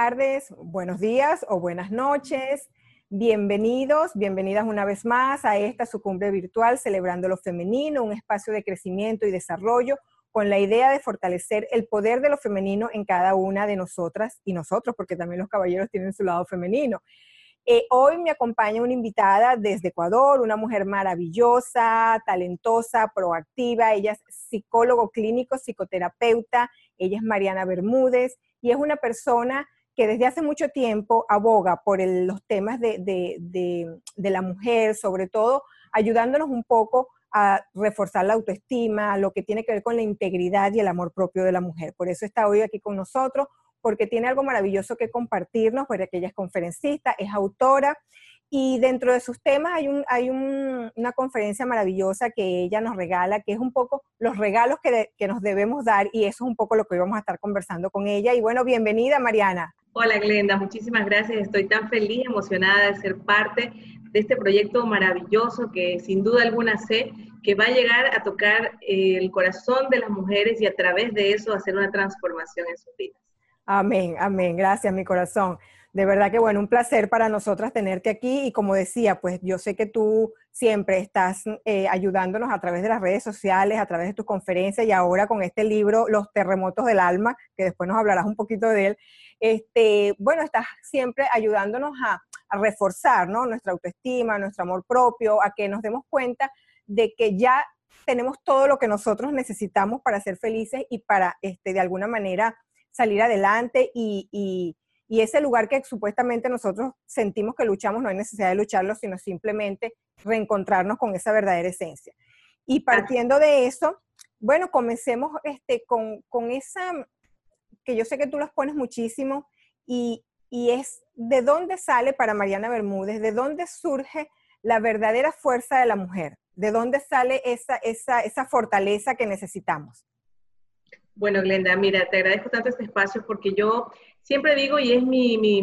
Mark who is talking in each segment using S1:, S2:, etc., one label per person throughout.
S1: tardes, buenos días o buenas noches. Bienvenidos, bienvenidas una vez más a esta su cumbre virtual Celebrando lo Femenino, un espacio de crecimiento y desarrollo con la idea de fortalecer el poder de lo femenino en cada una de nosotras y nosotros, porque también los caballeros tienen su lado femenino. Hoy me acompaña una invitada desde Ecuador, una mujer maravillosa, talentosa, proactiva. Ella es psicólogo clínico, psicoterapeuta. Ella es Mariana Bermúdez y es una persona que desde hace mucho tiempo aboga por los temas de la mujer, sobre todo ayudándonos un poco a reforzar la autoestima, lo que tiene que ver con la integridad y el amor propio de la mujer. Por eso está hoy aquí con nosotros, porque tiene algo maravilloso que compartirnos, porque ella es conferencista, es autora, y dentro de sus temas hay una conferencia maravillosa que ella nos regala, que es un poco los regalos que nos debemos dar, y eso es un poco lo que hoy vamos a estar conversando con ella. Y bueno, bienvenida, Mariana.
S2: Hola Glenda, muchísimas gracias. Estoy tan feliz, emocionada de ser parte de este proyecto maravilloso que sin duda alguna sé que va a llegar a tocar el corazón de las mujeres y a través de eso hacer una transformación en sus vidas.
S1: Amén, amén. Gracias, mi corazón. De verdad que bueno, un placer para nosotras tenerte aquí y como decía, pues yo sé que tú siempre estás ayudándonos a través de las redes sociales, a través de tus conferencias y ahora con este libro, Los Terremotos del Alma, que después nos hablarás un poquito de él. Bueno, estás siempre ayudándonos a reforzar, ¿no?, nuestra autoestima, nuestro amor propio, a que nos demos cuenta de que ya tenemos todo lo que nosotros necesitamos para ser felices y para, de alguna manera, salir adelante y ese lugar que supuestamente nosotros sentimos que luchamos, no hay necesidad de lucharlo, sino simplemente reencontrarnos con esa verdadera esencia. Y partiendo de eso, bueno, comencemos con esa, que yo sé que tú las pones muchísimo, y es de dónde sale para Mariana Bermúdez, de dónde surge la verdadera fuerza de la mujer, de dónde sale esa fortaleza que necesitamos.
S2: Bueno, Glenda, mira, te agradezco tanto este espacio porque yo siempre digo, y es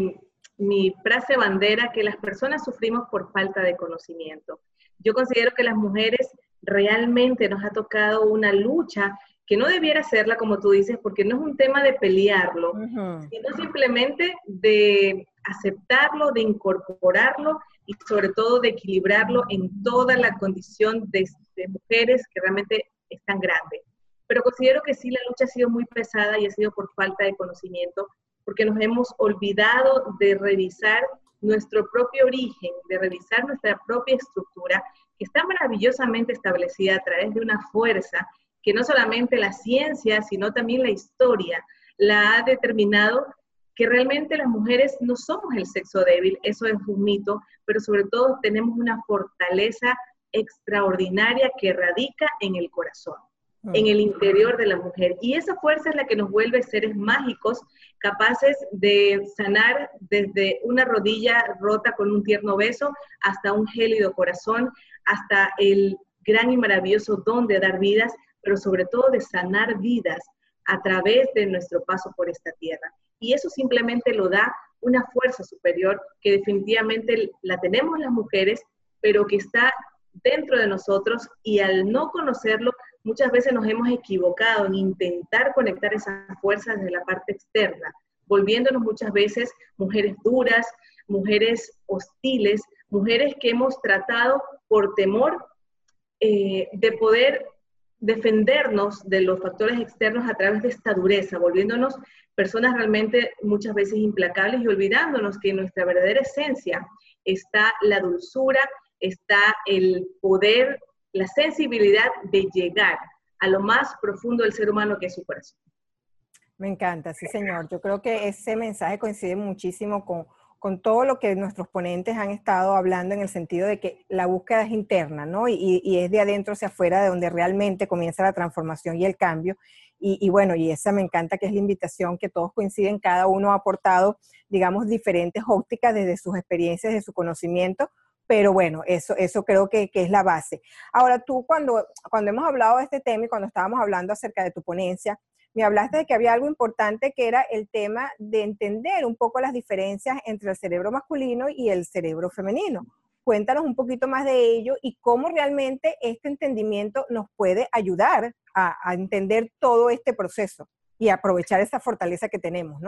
S2: mi frase bandera, que las personas sufrimos por falta de conocimiento. Yo considero que las mujeres realmente nos ha tocado una lucha que no debiera serla, como tú dices, porque no es un tema de pelearlo, sino simplemente de aceptarlo, de incorporarlo y sobre todo de equilibrarlo en toda la condición de mujeres que realmente es tan grande. Pero considero que sí, la lucha ha sido muy pesada y ha sido por falta de conocimiento, porque nos hemos olvidado de revisar nuestro propio origen, de revisar nuestra propia estructura, que está maravillosamente establecida a través de una fuerza que no solamente la ciencia, sino también la historia la ha determinado, que realmente las mujeres no somos el sexo débil, eso es un mito, pero sobre todo tenemos una fortaleza extraordinaria que radica en el corazón, en el interior de la mujer. Y esa fuerza es la que nos vuelve seres mágicos, capaces de sanar desde una rodilla rota con un tierno beso, hasta un gélido corazón, hasta el gran y maravilloso don de dar vidas, pero sobre todo de sanar vidas a través de nuestro paso por esta tierra. Y eso simplemente lo da una fuerza superior que definitivamente la tenemos las mujeres, pero que está dentro de nosotros, y al no conocerlo, muchas veces nos hemos equivocado en intentar conectar esas fuerzas desde la parte externa, volviéndonos muchas veces mujeres duras, mujeres hostiles, mujeres que hemos tratado por temor de poder defendernos de los factores externos a través de esta dureza, volviéndonos personas realmente muchas veces implacables y olvidándonos que en nuestra verdadera esencia está la dulzura, está el poder, la sensibilidad de llegar a lo más profundo del ser humano, que es su corazón.
S1: Me encanta, sí señor. Yo creo que ese mensaje coincide muchísimo con todo lo que nuestros ponentes han estado hablando, en el sentido de que la búsqueda es interna, ¿no? Y es de adentro hacia afuera de donde realmente comienza la transformación y el cambio. Y bueno, y esa me encanta, que es la invitación, que todos coinciden, cada uno ha aportado, digamos, diferentes ópticas desde sus experiencias, de su conocimiento, pero bueno, eso creo que es la base. Ahora, tú cuando hemos hablado de este tema y cuando estábamos hablando acerca de tu ponencia, me hablaste de que había algo importante, que era el tema de entender un poco las diferencias entre el cerebro masculino y el cerebro femenino. Cuéntanos un poquito más de ello y cómo realmente este entendimiento nos puede ayudar a entender todo este proceso y aprovechar esa fortaleza que tenemos, ¿no?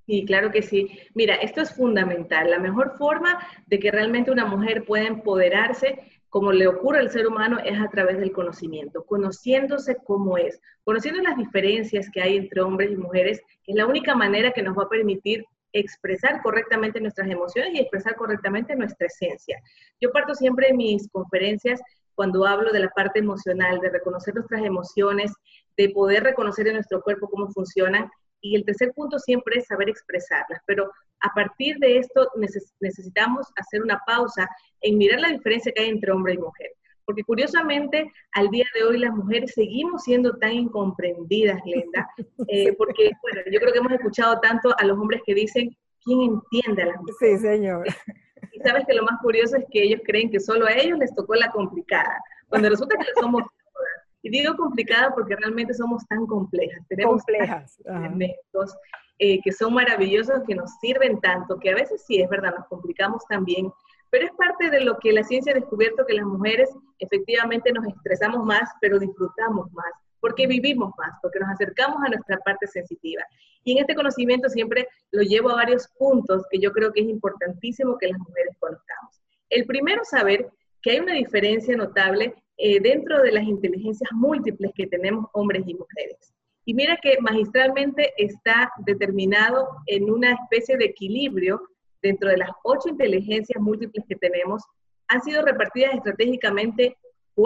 S2: Sí, claro que sí. Mira, esto es fundamental. La mejor forma de que realmente una mujer pueda empoderarse, como le ocurre al ser humano, es a través del conocimiento, conociéndose cómo es, conociendo las diferencias que hay entre hombres y mujeres, que es la única manera que nos va a permitir expresar correctamente nuestras emociones y expresar correctamente nuestra esencia. Yo parto siempre en mis conferencias cuando hablo de la parte emocional, de reconocer nuestras emociones, de poder reconocer en nuestro cuerpo cómo funcionan. Y el tercer punto siempre es saber expresarlas, pero a partir de esto necesitamos hacer una pausa en mirar la diferencia que hay entre hombre y mujer. Porque curiosamente, al día de hoy las mujeres seguimos siendo tan incomprendidas, Glenda, porque, bueno, yo creo que hemos escuchado tanto a los hombres que dicen, ¿quién entiende a las mujeres?
S1: Sí, señor.
S2: Y sabes que lo más curioso es que ellos creen que solo a ellos les tocó la complicada, cuando resulta que lo somos todas. Y digo complicada porque realmente somos tan complejas, tenemos
S1: complejas,
S2: elementos que son maravillosos, que nos sirven tanto, que a veces sí, es verdad, nos complicamos también, pero es parte de lo que la ciencia ha descubierto, que las mujeres efectivamente nos estresamos más, pero disfrutamos más, porque vivimos más, porque nos acercamos a nuestra parte sensitiva. Y en este conocimiento siempre lo llevo a varios puntos que yo creo que es importantísimo que las mujeres conozcamos. El primero, saber que hay una diferencia notable dentro de las inteligencias múltiples que tenemos hombres y mujeres. Y mira que magistralmente está determinado en una especie de equilibrio dentro de las 8 inteligencias múltiples que tenemos. Han sido repartidas estratégicamente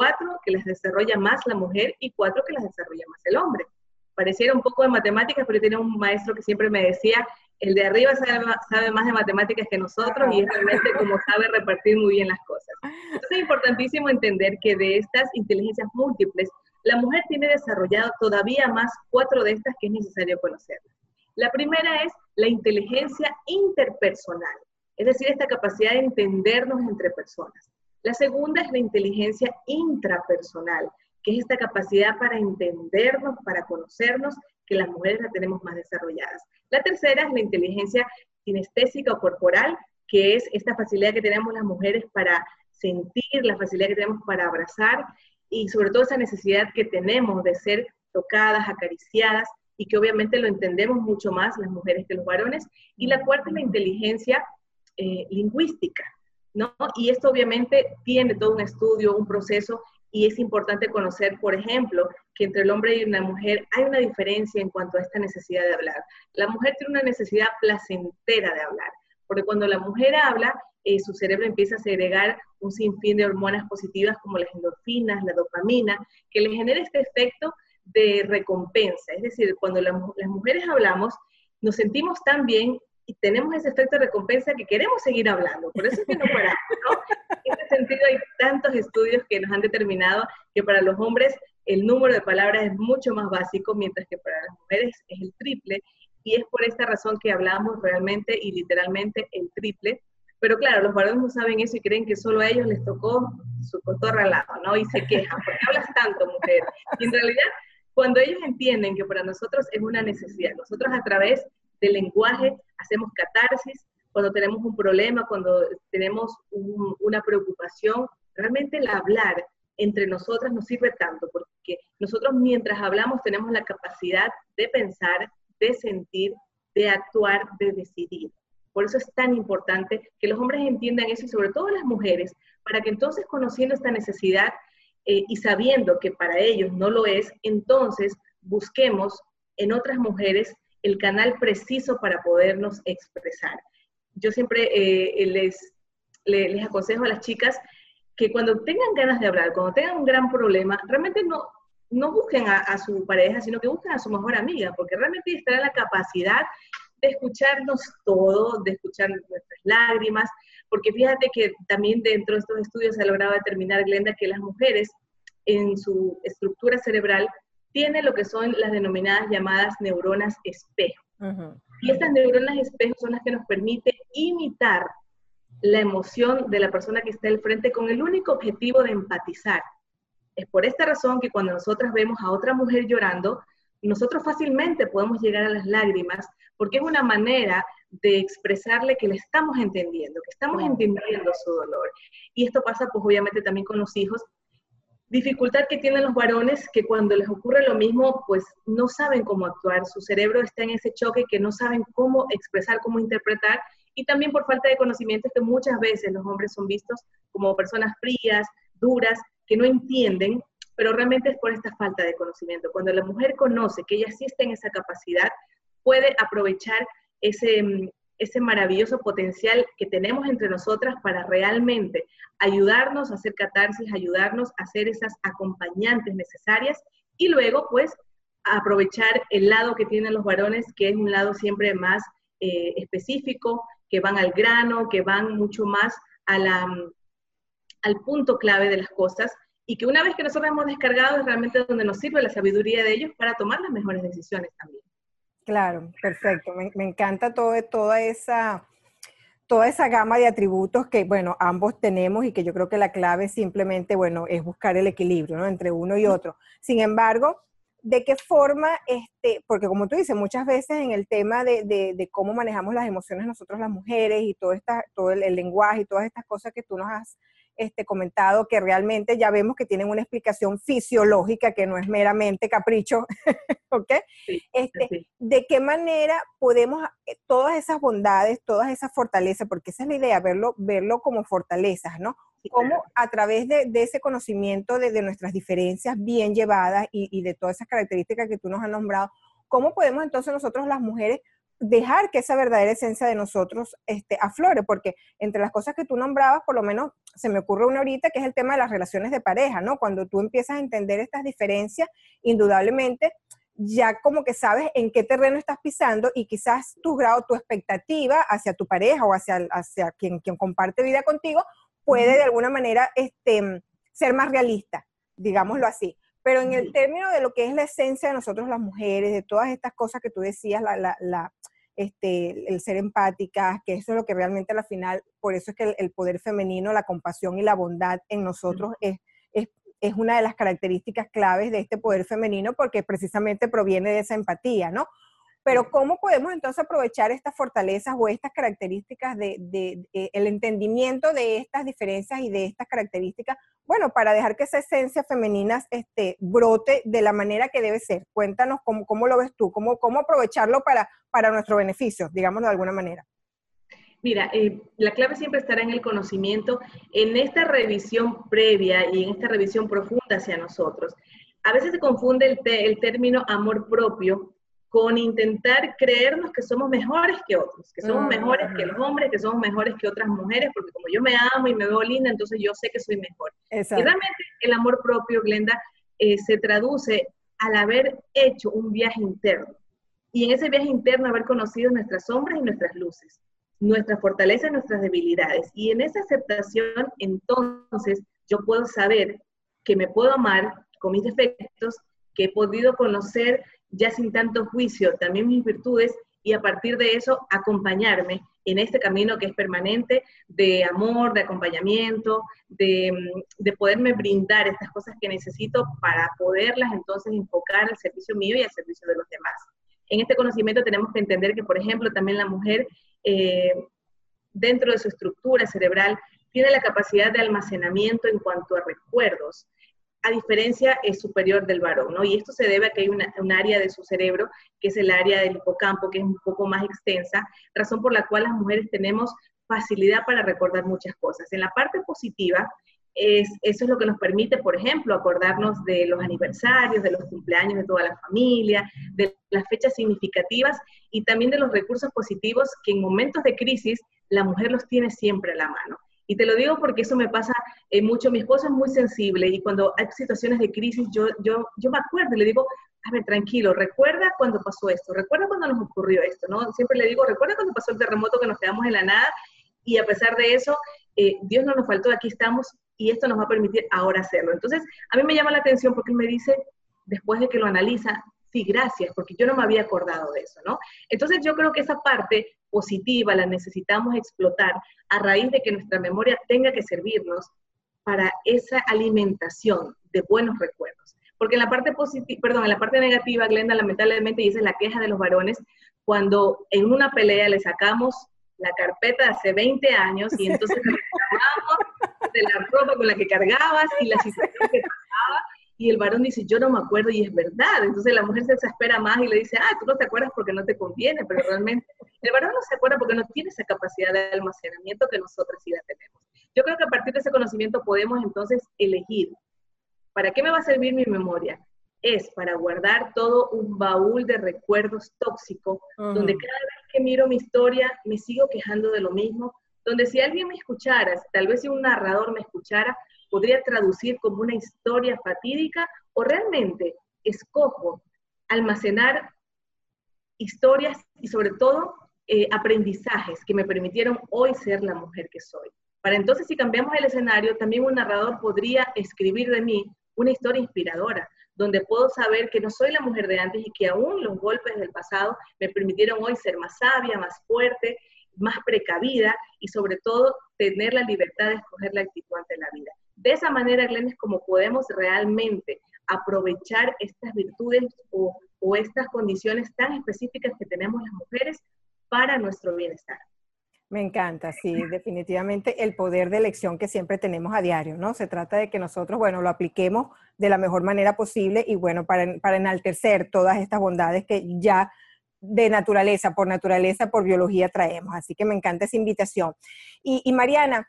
S2: 4 que las desarrolla más la mujer y 4 que las desarrolla más el hombre. Pareciera un poco de matemáticas, pero yo tenía un maestro que siempre me decía, el de arriba sabe más de matemáticas que nosotros y es realmente como sabe repartir muy bien las cosas. Entonces es importantísimo entender que de estas inteligencias múltiples, la mujer tiene desarrollado todavía más 4 de estas que es necesario conocerlas. La primera es la inteligencia interpersonal, es decir, esta capacidad de entendernos entre personas. La segunda es la inteligencia intrapersonal, que es esta capacidad para entendernos, para conocernos, que las mujeres la tenemos más desarrolladas. La tercera es la inteligencia kinestésica o corporal, que es esta facilidad que tenemos las mujeres para sentir, la facilidad que tenemos para abrazar y sobre todo esa necesidad que tenemos de ser tocadas, acariciadas y que obviamente lo entendemos mucho más las mujeres que los varones. Y la cuarta es la inteligencia lingüística, ¿no? Y esto obviamente tiene todo un estudio, un proceso, y es importante conocer, por ejemplo, que entre el hombre y una mujer hay una diferencia en cuanto a esta necesidad de hablar. La mujer tiene una necesidad placentera de hablar, porque cuando la mujer habla, su cerebro empieza a segregar un sinfín de hormonas positivas como las endorfinas, la dopamina, que le genera este efecto de recompensa. Es decir, cuando las mujeres hablamos, nos sentimos tan bien y tenemos ese efecto de recompensa que queremos seguir hablando. Por eso es que no paramos, ¿no? En ese sentido hay tantos estudios que nos han determinado que para los hombres el número de palabras es mucho más básico, mientras que para las mujeres es el triple, y es por esta razón que hablamos realmente y literalmente el triple. Pero claro, los varones no saben eso y creen que solo a ellos les tocó su cotorra al lado, ¿no? Y se quejan, ¿por qué hablas tanto, mujer? Y en realidad, cuando ellos entienden que para nosotros es una necesidad, nosotros a través del lenguaje hacemos catarsis, cuando tenemos un problema, cuando tenemos una preocupación, realmente el hablar entre nosotras nos sirve tanto, porque nosotros mientras hablamos tenemos la capacidad de pensar, de sentir, de actuar, de decidir. Por eso es tan importante que los hombres entiendan eso y sobre todo las mujeres, para que entonces conociendo esta necesidad y sabiendo que para ellos no lo es, entonces busquemos en otras mujeres el canal preciso para podernos expresar. Yo siempre les aconsejo a las chicas que cuando tengan ganas de hablar, cuando tengan un gran problema, realmente no busquen a su pareja, sino que busquen a su mejor amiga, porque realmente estará la capacidad de escucharnos todo, de escuchar nuestras lágrimas, porque fíjate que también dentro de estos estudios se ha logrado determinar, Glenda, que las mujeres en su estructura cerebral tienen lo que son las denominadas llamadas neuronas espejo. Y estas neuronas espejo son las que nos permiten imitar la emoción de la persona que está al frente con el único objetivo de empatizar. Es por esta razón que cuando nosotras vemos a otra mujer llorando, nosotros fácilmente podemos llegar a las lágrimas, porque es una manera de expresarle que le estamos entendiendo, que estamos entendiendo su dolor. Y esto pasa pues obviamente también con los hijos. dificultad que tienen los varones, que cuando les ocurre lo mismo, pues no saben cómo actuar, su cerebro está en ese choque que no saben cómo expresar, cómo interpretar, y también por falta de conocimiento que muchas veces los hombres son vistos como personas frías, duras, que no entienden, pero realmente es por esta falta de conocimiento. Cuando la mujer conoce que ella sí está en esa capacidad, puede aprovechar ese maravilloso potencial que tenemos entre nosotras para realmente ayudarnos a hacer catarsis, ayudarnos a ser esas acompañantes necesarias y luego pues aprovechar el lado que tienen los varones, que es un lado siempre más específico, que van al grano, que van mucho más al punto clave de las cosas y que una vez que nosotros hemos descargado es realmente donde nos sirve la sabiduría de ellos para tomar las mejores decisiones también.
S1: Claro, perfecto. Me encanta toda esa gama de atributos que, bueno, ambos tenemos y que yo creo que la clave simplemente, bueno, es buscar el equilibrio, ¿no? Entre uno y otro. Sin embargo, ¿de qué forma, porque como tú dices, muchas veces en el tema de cómo manejamos las emociones nosotros las mujeres y todo el lenguaje y todas estas cosas que tú nos has comentado, que realmente ya vemos que tienen una explicación fisiológica que no es meramente capricho, ¿ok?
S2: Sí, sí.
S1: ¿De qué manera podemos, todas esas bondades, todas esas fortalezas, porque esa es la idea, verlo como fortalezas, ¿no?
S2: Sí,
S1: Cómo
S2: claro.
S1: a través de ese conocimiento de nuestras diferencias bien llevadas y de todas esas características que tú nos has nombrado, ¿cómo podemos entonces nosotros las mujeres dejar que esa verdadera esencia de nosotros aflore? Porque entre las cosas que tú nombrabas, por lo menos se me ocurre una ahorita, que es el tema de las relaciones de pareja, ¿no? Cuando tú empiezas a entender estas diferencias, indudablemente ya como que sabes en qué terreno estás pisando y quizás tu grado, tu expectativa hacia tu pareja o hacia quien comparte vida contigo puede de alguna manera ser más realista, digámoslo así. Pero en el término de lo que es la esencia de nosotros las mujeres, de todas estas cosas que tú decías, el ser empáticas, que eso es lo que realmente al final, por eso es que el poder femenino, la compasión y la bondad en nosotros es una de las características claves de este poder femenino porque precisamente proviene de esa empatía, ¿no? Pero ¿cómo podemos entonces aprovechar estas fortalezas o estas características el entendimiento de estas diferencias y de estas características, bueno, para dejar que esa esencia femenina brote de la manera que debe ser? Cuéntanos cómo lo ves tú, cómo aprovecharlo para nuestro beneficio, digámoslo de alguna manera.
S2: Mira, la clave siempre estará en el conocimiento, en esta revisión previa y en esta revisión profunda hacia nosotros. A veces se confunde el término amor propio con intentar creernos que somos mejores que otros, que somos mejores que los hombres, que somos mejores que otras mujeres, porque como yo me amo y me veo linda, entonces yo sé que soy mejor.
S1: Exacto.
S2: Y realmente el amor propio, Glenda, se traduce al haber hecho un viaje interno. Y en ese viaje interno haber conocido nuestras sombras y nuestras luces, nuestras fortalezas y nuestras debilidades. Y en esa aceptación, entonces, yo puedo saber que me puedo amar con mis defectos, que he podido conocer ya sin tanto juicio también mis virtudes y a partir de eso acompañarme en este camino que es permanente de amor, de acompañamiento, de poderme brindar estas cosas que necesito para poderlas entonces enfocar al servicio mío y al servicio de los demás. En este conocimiento tenemos que entender que, por ejemplo, también la mujer, dentro de su estructura cerebral, tiene la capacidad de almacenamiento en cuanto a recuerdos, a diferencia es superior del varón, ¿no? Y esto se debe a que hay un área de su cerebro, que es el área del hipocampo, que es un poco más extensa, razón por la cual las mujeres tenemos facilidad para recordar muchas cosas. En la parte positiva, eso es lo que nos permite, por ejemplo, acordarnos de los aniversarios, de los cumpleaños de toda la familia, de las fechas significativas y también de los recursos positivos que en momentos de crisis la mujer los tiene siempre a la mano. Y te lo digo porque eso me pasa mucho. Mi esposo es muy sensible y cuando hay situaciones de crisis yo me acuerdo y le digo, a ver, tranquilo, recuerda cuando pasó esto, recuerda cuando nos ocurrió esto, ¿no? Siempre le digo, recuerda cuando pasó el terremoto que nos quedamos en la nada y a pesar de eso, Dios no nos faltó, aquí estamos y esto nos va a permitir ahora hacerlo. Entonces, a mí me llama la atención porque él me dice, después de que lo analiza, sí, gracias, porque yo no me había acordado de eso, ¿no? Entonces yo creo que esa parte positiva la necesitamos explotar a raíz de que nuestra memoria tenga que servirnos para esa alimentación de buenos recuerdos. Porque en la parte en la parte negativa, Glenda, lamentablemente, y esa es la queja de los varones, cuando en una pelea le sacamos la carpeta de hace 20 años y entonces le reclamamos de la ropa con la que cargabas y la situación que pasaba y el varón dice, yo no me acuerdo, y es verdad. Entonces la mujer se desespera más y le dice, tú no te acuerdas porque no te conviene, pero realmente el varón no se acuerda porque no tiene esa capacidad de almacenamiento que nosotros sí la tenemos. Yo creo que a partir de ese conocimiento podemos entonces elegir, ¿para qué me va a servir mi memoria? Es para guardar todo un baúl de recuerdos tóxicos, donde cada vez que miro mi historia me sigo quejando de lo mismo, donde si alguien me escuchara, tal vez si un narrador me escuchara, podría traducir como una historia fatídica, o realmente escojo almacenar historias y sobre todo aprendizajes que me permitieron hoy ser la mujer que soy. Para entonces, si cambiamos el escenario, también un narrador podría escribir de mí una historia inspiradora, donde puedo saber que no soy la mujer de antes y que aún los golpes del pasado me permitieron hoy ser más sabia, más fuerte, más precavida y sobre todo tener la libertad de escoger la actitud ante la vida. De esa manera, Glenn, es como podemos realmente aprovechar estas virtudes o estas condiciones tan específicas que tenemos las mujeres para nuestro bienestar.
S1: Me encanta, sí, definitivamente el poder de elección que siempre tenemos a diario, ¿no? Se trata de que nosotros, bueno, lo apliquemos de la mejor manera posible y, bueno, para enaltecer todas estas bondades que ya de naturaleza, por biología traemos. Así que me encanta esa invitación. Y Mariana,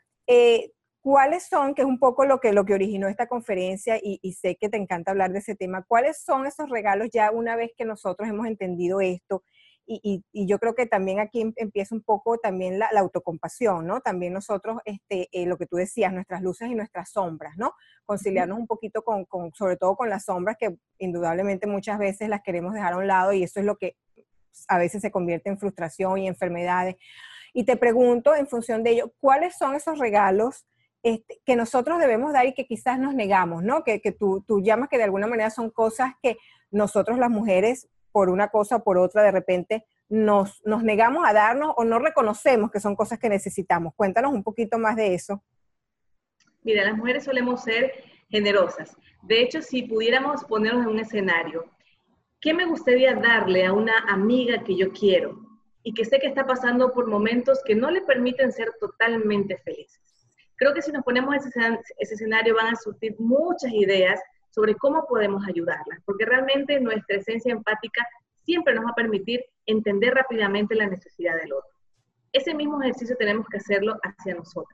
S1: ¿cuáles son, que es un poco lo que originó esta conferencia y sé que te encanta hablar de ese tema, cuáles son esos regalos ya una vez que nosotros hemos entendido esto? Y yo creo que también aquí empieza un poco también la autocompasión, ¿no? También nosotros, lo que tú decías, nuestras luces y nuestras sombras, ¿no? Conciliarnos un poquito sobre todo con las sombras que indudablemente muchas veces las queremos dejar a un lado y eso es lo que a veces se convierte en frustración y enfermedades. Y te pregunto, en función de ello, ¿cuáles son esos regalos que nosotros debemos dar y que quizás nos negamos, ¿no? Que tú llamas que de alguna manera son cosas que nosotros las mujeres, por una cosa o por otra, de repente nos negamos a darnos o no reconocemos que son cosas que necesitamos. Cuéntanos un poquito más de eso.
S2: Mira, las mujeres solemos ser generosas. De hecho, si pudiéramos ponernos en un escenario, ¿qué me gustaría darle a una amiga que yo quiero y que sé que está pasando por momentos que no le permiten ser totalmente felices? Creo que si nos ponemos ese escenario van a surgir muchas ideas sobre cómo podemos ayudarlas, porque realmente nuestra esencia empática siempre nos va a permitir entender rápidamente la necesidad del otro. Ese mismo ejercicio tenemos que hacerlo hacia nosotras.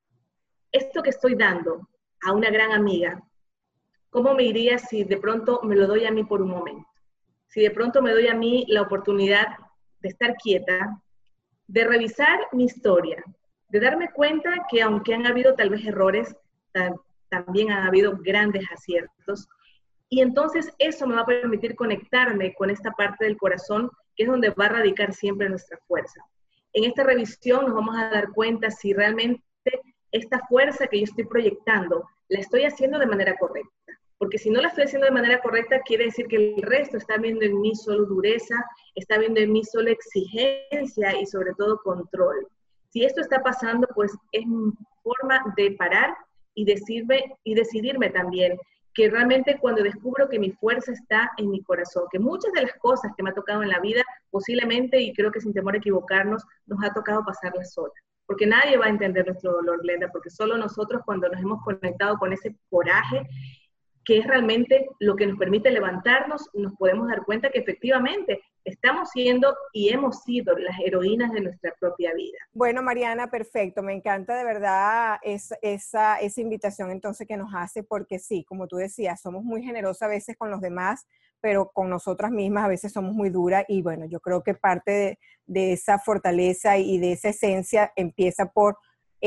S2: Esto que estoy dando a una gran amiga, ¿cómo me iría si de pronto me lo doy a mí por un momento? Si de pronto me doy a mí la oportunidad de estar quieta, de revisar mi historia, de darme cuenta que aunque han habido tal vez errores, también han habido grandes aciertos, y entonces eso me va a permitir conectarme con esta parte del corazón, que es donde va a radicar siempre nuestra fuerza. En esta revisión nos vamos a dar cuenta si realmente esta fuerza que yo estoy proyectando la estoy haciendo de manera correcta. Porque si no la estoy haciendo de manera correcta, quiere decir que el resto está viendo en mí solo dureza, está viendo en mí solo exigencia y sobre todo control. Si esto está pasando, pues es forma de parar y decidirme también que realmente cuando descubro que mi fuerza está en mi corazón, que muchas de las cosas que me ha tocado en la vida, posiblemente, y creo que sin temor a equivocarnos, nos ha tocado pasarlas solas. Porque nadie va a entender nuestro dolor, Glenda, porque solo nosotros cuando nos hemos conectado con ese coraje, que es realmente lo que nos permite levantarnos, nos podemos dar cuenta que efectivamente estamos siendo y hemos sido las heroínas de nuestra propia vida.
S1: Bueno, Mariana, perfecto. Me encanta de verdad esa invitación entonces que nos hace, porque sí, como tú decías, somos muy generosas a veces con los demás, pero con nosotras mismas a veces somos muy duras y bueno, yo creo que parte de esa fortaleza y de esa esencia empieza por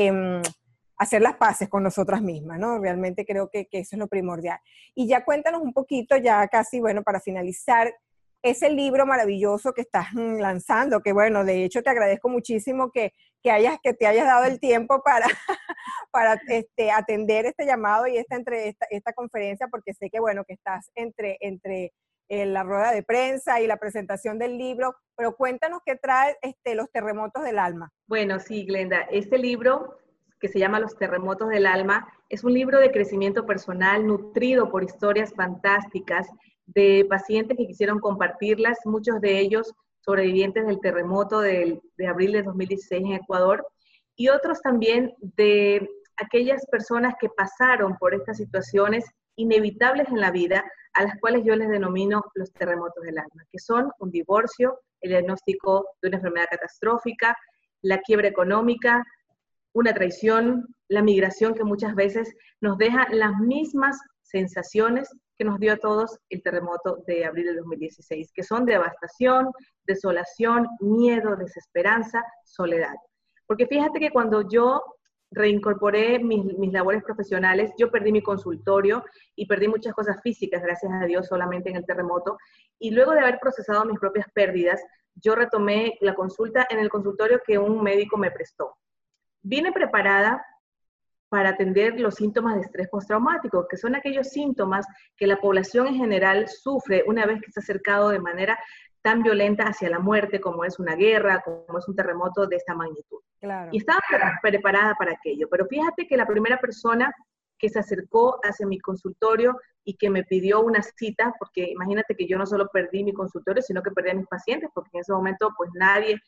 S1: hacer las paces con nosotras mismas, ¿no? Realmente creo que eso es lo primordial. Y ya cuéntanos un poquito, ya casi, bueno, para finalizar, ese libro maravilloso que estás lanzando, que bueno, de hecho te agradezco muchísimo que te hayas dado el tiempo para atender este llamado y esta conferencia, porque sé que bueno, que estás entre la rueda de prensa y la presentación del libro, pero cuéntanos qué trae Los terremotos del alma.
S2: Bueno, sí, Glenda, este libro que se llama Los terremotos del alma es un libro de crecimiento personal nutrido por historias fantásticas de pacientes que quisieron compartirlas, muchos de ellos sobrevivientes del terremoto de abril de 2016 en Ecuador, y otros también de aquellas personas que pasaron por estas situaciones inevitables en la vida, a las cuales yo les denomino los terremotos del alma, que son un divorcio, el diagnóstico de una enfermedad catastrófica, la quiebra económica, una traición, la migración, que muchas veces nos deja las mismas sensaciones que nos dio a todos el terremoto de abril de 2016, que son devastación, desolación, miedo, desesperanza, soledad. Porque fíjate que cuando yo reincorporé mis labores profesionales, yo perdí mi consultorio y perdí muchas cosas físicas, gracias a Dios, solamente en el terremoto. Y luego de haber procesado mis propias pérdidas, yo retomé la consulta en el consultorio que un médico me prestó. Vine preparada para atender los síntomas de estrés postraumático, que son aquellos síntomas que la población en general sufre una vez que está acercado de manera tan violenta hacia la muerte, como es una guerra, como es un terremoto de esta magnitud. Claro. Y estaba preparada para aquello, pero fíjate que la primera persona que se acercó hacia mi consultorio y que me pidió una cita, porque imagínate que yo no solo perdí mi consultorio, sino que perdí a mis pacientes, porque en ese momento pues nadie,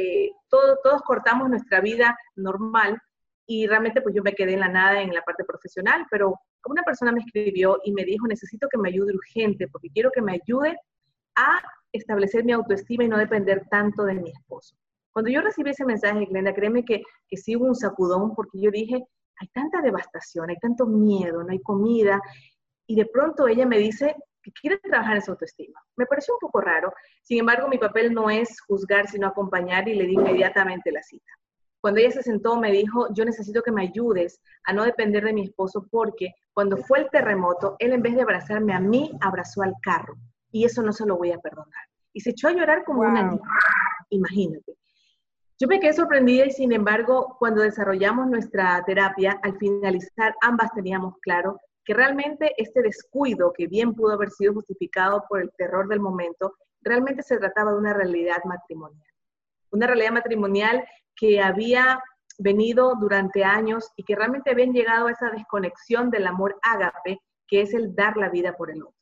S2: todos cortamos nuestra vida normal, y realmente pues yo me quedé en la nada en la parte profesional, pero una persona me escribió y me dijo, necesito que me ayude urgente, porque quiero que me ayude a establecer mi autoestima y no depender tanto de mi esposo. Cuando yo recibí ese mensaje, Glenda, créeme que sí hubo un sacudón, porque yo dije, hay tanta devastación, hay tanto miedo, no hay comida, y de pronto ella me dice que quiere trabajar en su autoestima. Me pareció un poco raro, sin embargo mi papel no es juzgar, sino acompañar, y le di inmediatamente la cita. Cuando ella se sentó, me dijo, yo necesito que me ayudes a no depender de mi esposo, porque cuando fue el terremoto, él en vez de abrazarme a mí, abrazó al carro. Y eso no se lo voy a perdonar. Y se echó a llorar como una niña. Imagínate. Yo me quedé sorprendida y, sin embargo, cuando desarrollamos nuestra terapia, al finalizar, ambas teníamos claro que realmente este descuido, que bien pudo haber sido justificado por el terror del momento, realmente se trataba de una realidad matrimonial. Una realidad matrimonial que había venido durante años y que realmente habían llegado a esa desconexión del amor ágape, que es el dar la vida por el otro.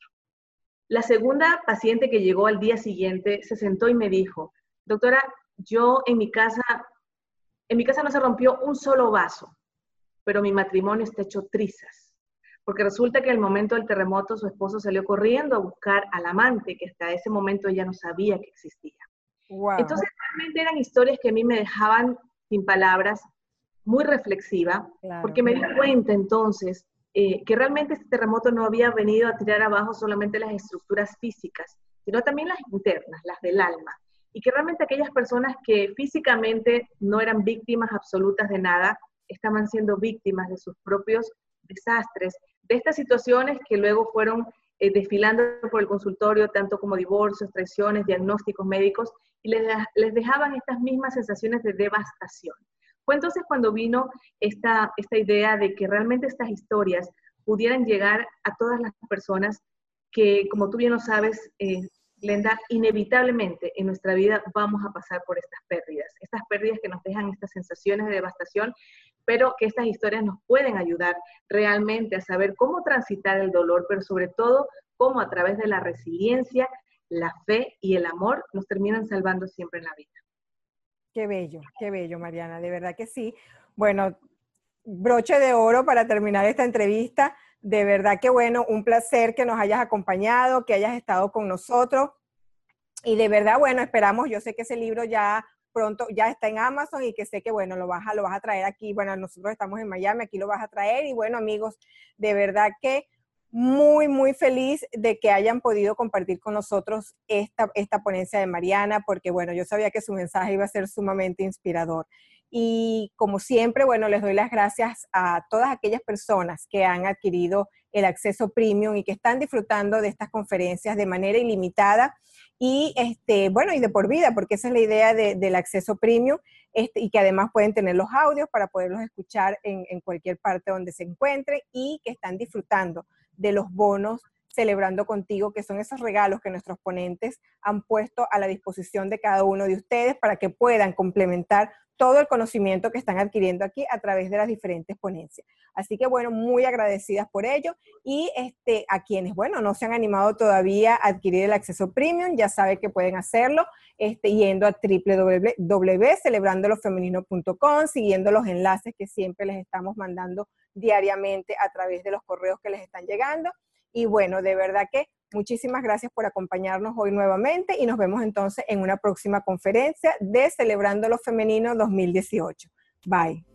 S2: La segunda paciente que llegó al día siguiente se sentó y me dijo, doctora, yo en mi casa no se rompió un solo vaso, pero mi matrimonio está hecho trizas. Porque resulta que al momento del terremoto su esposo salió corriendo a buscar al amante, que hasta ese momento ella no sabía que existía. Wow. Entonces realmente eran historias que a mí me dejaban sin palabras, muy reflexiva, claro, porque me di cuenta entonces que realmente este terremoto no había venido a tirar abajo solamente las estructuras físicas, sino también las internas, las del alma, y que realmente aquellas personas que físicamente no eran víctimas absolutas de nada, estaban siendo víctimas de sus propios desastres, de estas situaciones que luego fueron desfilando por el consultorio, tanto como divorcios, traiciones, diagnósticos médicos, y les dejaban estas mismas sensaciones de devastación. Fue entonces cuando vino esta idea de que realmente estas historias pudieran llegar a todas las personas que, como tú bien lo sabes, Glenda, inevitablemente en nuestra vida vamos a pasar por estas pérdidas que nos dejan estas sensaciones de devastación, pero que estas historias nos pueden ayudar realmente a saber cómo transitar el dolor, pero sobre todo cómo a través de la resiliencia, la fe y el amor nos terminan salvando siempre en la vida.
S1: Qué bello, Mariana, de verdad que sí. Bueno, broche de oro para terminar esta entrevista. De verdad que bueno, un placer que nos hayas acompañado, que hayas estado con nosotros. Y de verdad, bueno, esperamos, yo sé que ese libro ya pronto ya está en Amazon y que sé que, bueno, lo vas a traer aquí. Bueno, nosotros estamos en Miami, aquí lo vas a traer. Y bueno, amigos, de verdad que muy, muy feliz de que hayan podido compartir con nosotros esta ponencia de Mariana, porque bueno, yo sabía que su mensaje iba a ser sumamente inspirador. Y como siempre, bueno, les doy las gracias a todas aquellas personas que han adquirido el acceso premium y que están disfrutando de estas conferencias de manera ilimitada y, bueno, y de por vida, porque esa es la idea del acceso premium, y que además pueden tener los audios para poderlos escuchar en cualquier parte donde se encuentre y que están disfrutando de los bonos Celebrando Contigo, que son esos regalos que nuestros ponentes han puesto a la disposición de cada uno de ustedes para que puedan complementar todo el conocimiento que están adquiriendo aquí a través de las diferentes ponencias. Así que, bueno, muy agradecidas por ello. Y a quienes, bueno, no se han animado todavía a adquirir el acceso premium, ya saben que pueden hacerlo yendo a www.celebrandolofemenino.com, siguiendo los enlaces que siempre les estamos mandando diariamente a través de los correos que les están llegando. Y bueno, de verdad que muchísimas gracias por acompañarnos hoy nuevamente y nos vemos entonces en una próxima conferencia de Celebrando lo Femenino 2018. Bye.